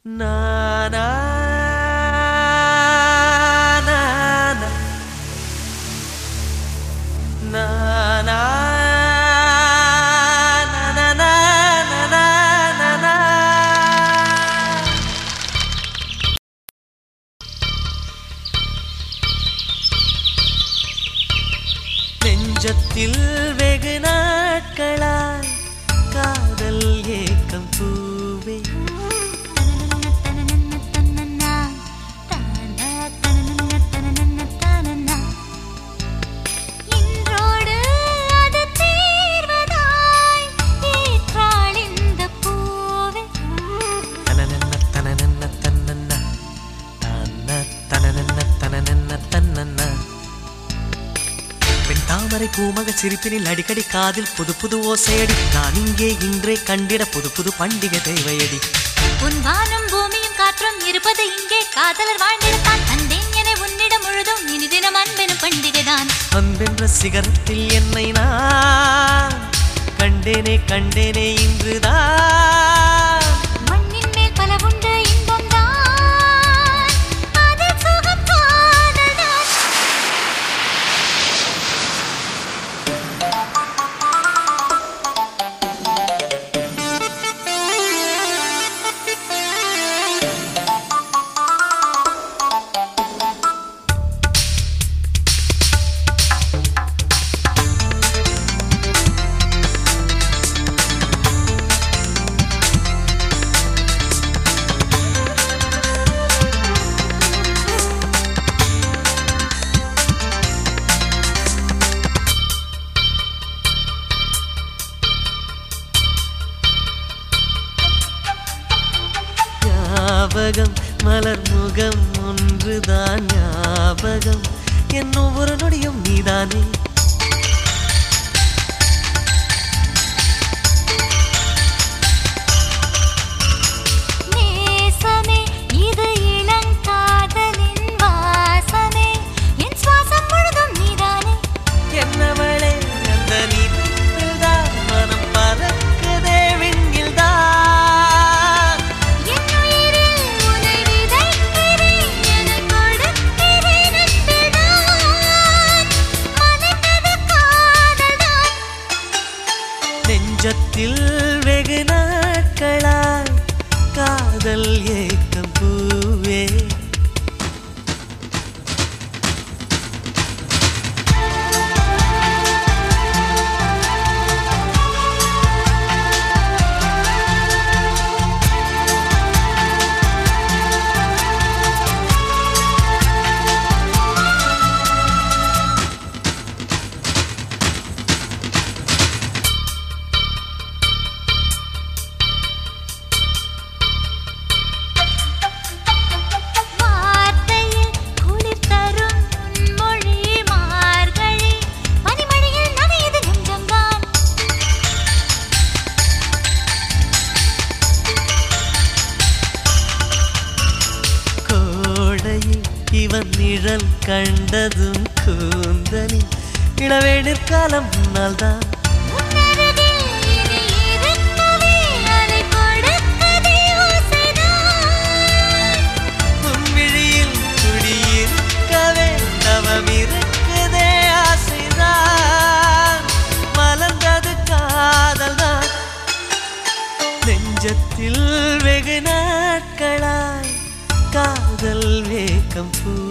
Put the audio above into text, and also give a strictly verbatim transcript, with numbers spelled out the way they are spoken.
நானா நானா நெஞ்சத்தில் வெகு நாட்களாய் காதல் ஏக்கம் பூவே இன்றோடு அது தீர்வதாய் ஏற்றாள் இந்த பூவே தனனன்ன தனனன்ன தன்னன்ன தன்ன தனனன்ன தனனன்ன தன்னன்ன பெண் தாமரை பூமக சிரிப்பினில் அடிக்கடி காதில் புது புது ஓசையடி நான் இங்கே இன்றே கண்டிட புது புது பண்டிகை தேவையடி உன் வானம் பூமியும் காற்றும் இருப்பது இங்கே காதலர் வாழ்ந்திடத்தான் தந்தேன் என உன்னிடம் முழுதும் இனி தினம் அன்பெனும் பண்டிகைதான் அன்பென்ற சிகரத்தில் என்னை நான் கண்டேனே கண்டேனே இன்றுதான் மண்ணின் மேல் பல உண்டு இன்பம் தான் அதில் சுகம் காதல்தான் ஞாபகம் மலர் முகம் ஒன்றுதான் ஞாபகம் என் ஒவ்வொரு நொடியும் நீதானே நேசமே இது இளங்காதலின் வாசமே என் சுவாசம் முழுதும் நீதானே என்னவளே அந்த நீதான் மனம் பறக்குதே விண்ணில்தான் என் உயிரில் உன்னை விதைக்கிறேன் எனக் கொடுக்கிறேன் அன்புதான் மலர்ந்தது காதல்தான் நெஞ்சத்தில் வெகு நாட்களாய் காதல் ஏக்கம் பூவே வார்த்தையில் குளிர் தரும் உன் மொழி மார்கழி பனிமழையில் நனையுது நெஞ்சம்தான் கோடையில் இவன் நிழல் கண்டதும் கூந்தலில் இளவேணிற் காலம் முன்னால்தான் உன்னருகில் இனி இருக்கவே அதை கொடுக்கதே ஓசைதான் உன்விழியில் குடியிருக்கவே தவம் இருக்குதே ஆசைதான் மலர்ந்தது காதல்தான் நெஞ்சத்தில் வெகு நாட்களாய் காதல் வேக்கம் பூ